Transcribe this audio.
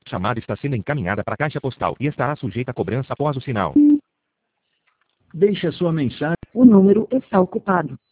chamada está sendo encaminhada para a caixa postal e estará sujeita a cobrança após o sinal. Deixe a sua mensagem. O número está ocupado.